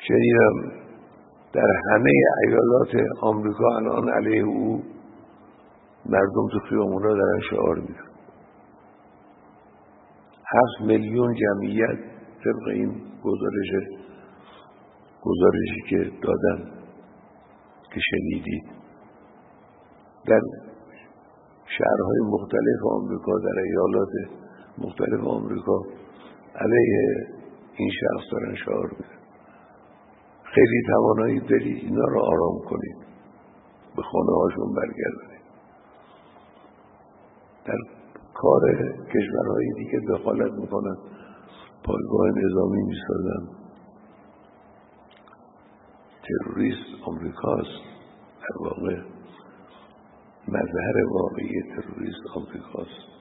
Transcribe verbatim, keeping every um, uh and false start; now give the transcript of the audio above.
شنیدم در همه ایالات آمریکا الان علیه او مردم تو خیابونا دارن شعار میدن. هفت میلیون جمعیت طبق این گزارش گزارشی که دادن که شنیدید در شهرهای مختلف آمریکا، در ایالات مختلف آمریکا علیه این شخص دارن شعار میدن. خیلی توانایی دارید اینا رو آرام کنید، به خانه هاشون برگردید. در کار کشورهای دیگه دخالت میکنن، پایگاه نظامی میسازن. تروریست آمریکاست، در واقع مظهر واقعی تروریست آمریکاست.